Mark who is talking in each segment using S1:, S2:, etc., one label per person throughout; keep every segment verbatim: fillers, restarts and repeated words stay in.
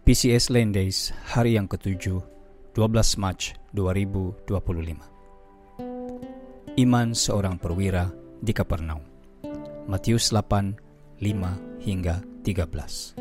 S1: P C S Lane Days, hari yang ketujuh, dua belas Maret dua ribu dua puluh lima. Iman seorang perwira di Kapernaum. Matius delapan, lima hingga tiga belas.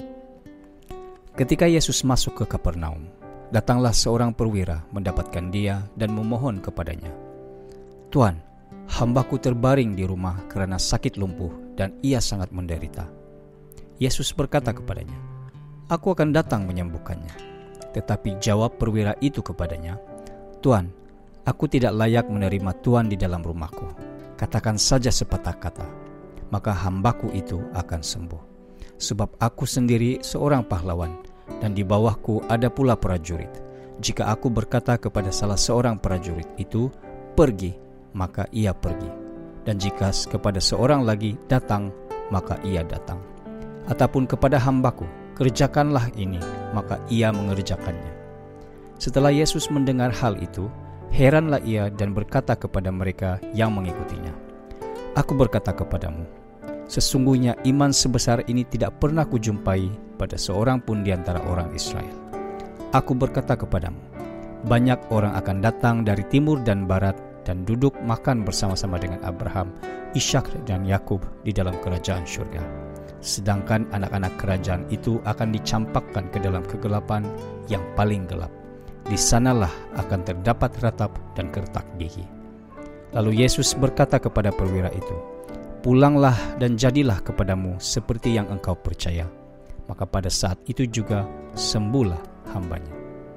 S1: Ketika Yesus masuk ke Kapernaum, datanglah seorang perwira mendapatkan dia dan memohon kepadanya, "Tuan, hambaku terbaring di rumah karena sakit lumpuh dan ia sangat menderita." Yesus berkata kepadanya, "Aku akan datang menyembuhkannya." Tetapi jawab perwira itu kepadanya, "Tuan, aku tidak layak menerima Tuan di dalam rumahku. Katakan saja sepatah kata, maka hambaku itu akan sembuh. Sebab aku sendiri seorang pahlawan, dan di bawahku ada pula prajurit. Jika aku berkata kepada salah seorang prajurit itu, 'Pergi,' maka ia pergi. Dan jika kepada seorang lagi, 'Datang,' maka ia datang. Ataupun kepada hambaku, 'Kerjakanlah ini,' maka ia mengerjakannya." Setelah Yesus mendengar hal itu, heranlah ia dan berkata kepada mereka yang mengikutinya, "Aku berkata kepadamu, sesungguhnya iman sebesar ini tidak pernah kujumpai pada seorang pun di antara orang Israel. Aku berkata kepadamu, banyak orang akan datang dari timur dan barat dan duduk makan bersama-sama dengan Abraham, Ishak dan Yakub di dalam kerajaan surga. Sedangkan anak-anak kerajaan itu akan dicampakkan ke dalam kegelapan yang paling gelap. Di sanalah akan terdapat ratap dan kertak gigi." Lalu Yesus berkata kepada perwira itu, "Pulanglah dan jadilah kepadamu seperti yang engkau percaya." Maka pada saat itu juga sembuhlah hambanya.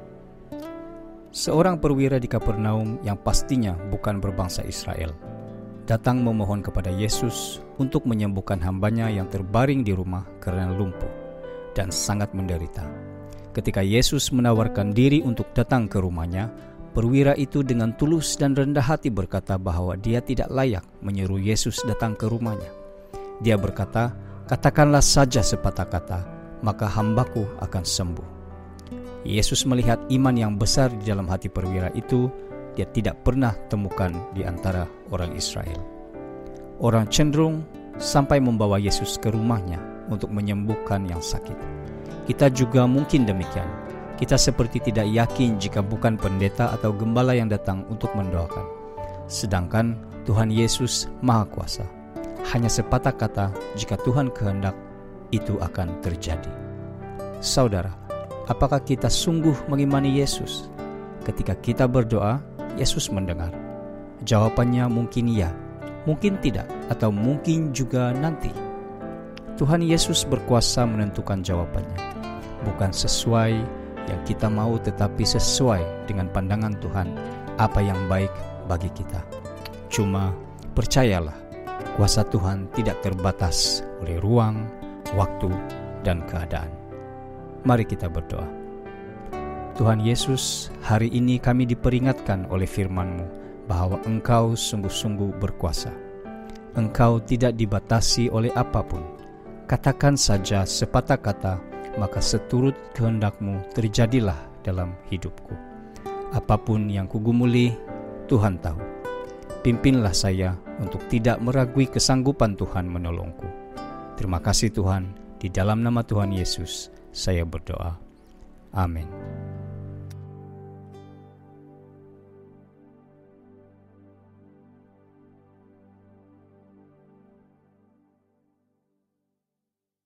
S1: Seorang perwira di Kapernaum yang pastinya bukan berbangsa Israel datang memohon kepada Yesus untuk menyembuhkan hambanya yang terbaring di rumah karena lumpuh dan sangat menderita. Ketika Yesus menawarkan diri untuk datang ke rumahnya, perwira itu dengan tulus dan rendah hati berkata bahwa dia tidak layak menyuruh Yesus datang ke rumahnya. Dia berkata, "Katakanlah saja sepatah kata, maka hambaku akan sembuh." Yesus melihat iman yang besar di dalam hati perwira itu. Dia tidak pernah temukan di antara orang Israel. Orang cenderung sampai membawa Yesus ke rumahnya untuk menyembuhkan yang sakit. Kita juga mungkin demikian. Kita seperti tidak yakin jika bukan pendeta atau gembala yang datang untuk mendoakan. Sedangkan Tuhan Yesus Maha Kuasa. Hanya sepatah kata, jika Tuhan kehendak, itu akan terjadi. Saudara, apakah kita sungguh mengimani Yesus? Ketika kita berdoa, Yesus mendengar. Jawabannya mungkin ya, mungkin tidak, atau mungkin juga nanti. Tuhan Yesus berkuasa menentukan jawabannya. Bukan sesuai yang kita mau, tetapi sesuai dengan pandangan Tuhan, apa yang baik bagi kita. Cuma percayalah, kuasa Tuhan tidak terbatas oleh ruang, waktu, dan keadaan. Mari kita berdoa. Tuhan Yesus, hari ini kami diperingatkan oleh firman-Mu bahwa Engkau sungguh-sungguh berkuasa. Engkau tidak dibatasi oleh apapun. Katakan saja sepatah kata, maka seturut kehendak-Mu terjadilah dalam hidupku. Apapun yang kugumuli, Tuhan tahu. Pimpinlah saya untuk tidak meragui kesanggupan Tuhan menolongku. Terima kasih Tuhan, di dalam nama Tuhan Yesus saya berdoa. Amin.